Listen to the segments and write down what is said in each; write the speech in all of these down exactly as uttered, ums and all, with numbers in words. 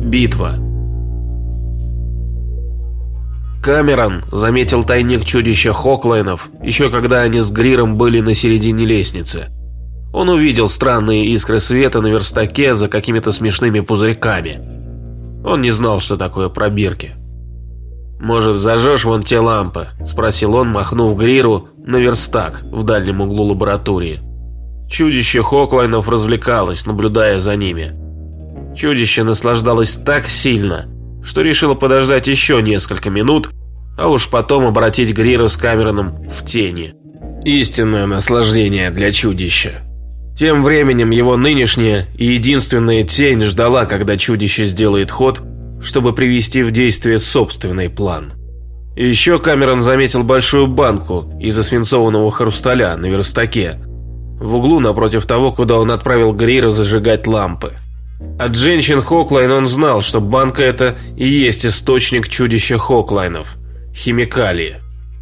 битва. Камерон заметил тайник чудища Хоклайнов, еще когда они с Гриром были на середине лестницы. Он увидел странные искры света на верстаке за какими-то смешными пузырьками. Он не знал, что такое пробирки. «Может, зажжешь вон те лампы?» – спросил он, махнув Гриру на верстак в дальнем углу лаборатории. Чудище Хоклайнов развлекалось, наблюдая за ними. Чудище наслаждалось так сильно, что решило подождать еще несколько минут, а уж потом обратить Грира с Камероном в тени. Истинное наслаждение для чудища. Тем временем его нынешняя и единственная тень ждала, когда чудище сделает ход, чтобы привести в действие собственный план. И еще Камерон заметил большую банку из освинцованного хрусталя на верстаке, в углу напротив того, куда он отправил Грира зажигать лампы. От женщин Хоклайн он знал, что банка эта и есть источник чудища Хоклайнов – химикалии.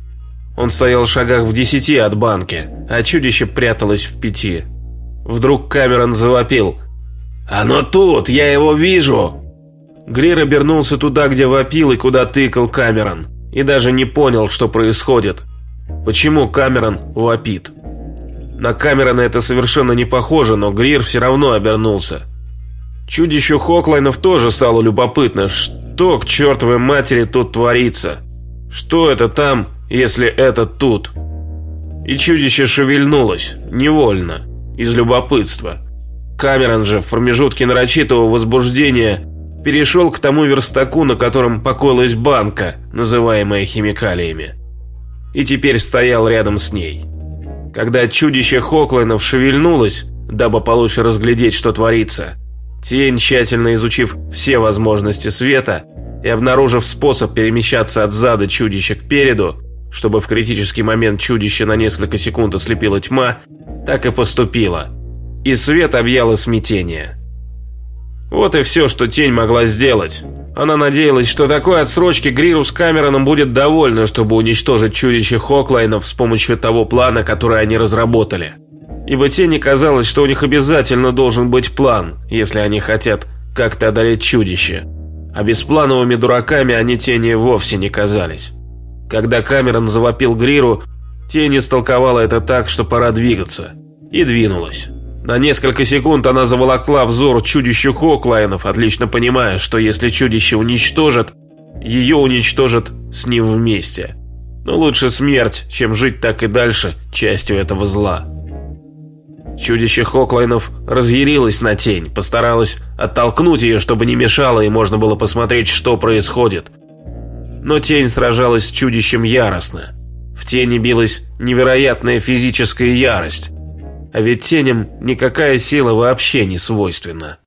Он стоял в шагах в десяти от банки, а чудище пряталось в пяти. Вдруг Камерон завопил: «Оно тут! Я его вижу!» Грир обернулся туда, где вопил и куда тыкал Камерон, и даже не понял, что происходит. Почему Камерон вопит? На Камерона это совершенно не похоже, но Грир все равно обернулся. Чудищу Хоклайнов тоже стало любопытно, что к чертовой матери тут творится. Что это там, если это тут? И чудище шевельнулось, невольно, из любопытства. Камерон же в промежутке нарочитого возбуждения перешел к тому верстаку, на котором покоилась банка, называемая химикалиями, и теперь стоял рядом с ней. Когда чудище Хоклайнов шевельнулось, дабы получше разглядеть, что творится, тень, тщательно изучив все возможности света и обнаружив способ перемещаться от зада чудища к переду, чтобы в критический момент чудище на несколько секунд ослепила тьма, так и поступила, и свет объяло смятение. Вот и все, что тень могла сделать. Она надеялась, что такой отсрочки Гриру с Камероном будет довольно, чтобы уничтожить чудище Хоклайнов с помощью того плана, который они разработали. Ибо тени казалось, что у них обязательно должен быть план, если они хотят как-то одолеть чудище. А бесплановыми дураками они тени вовсе не казались. Когда Камерон завопил Гриру, тень истолковала это так, что пора двигаться. И двинулась. На несколько секунд она заволокла взор чудищу Хоклайнов, отлично понимая, что если чудище уничтожит, ее уничтожат с ним вместе. Но лучше смерть, чем жить так и дальше частью этого зла. Чудище Хоклайнов разъярилось на тень, постаралась оттолкнуть ее, чтобы не мешало и можно было посмотреть, что происходит. Но тень сражалась с чудищем яростно. В тени билась невероятная физическая ярость. А ведь теням никакая сила вообще не свойственна.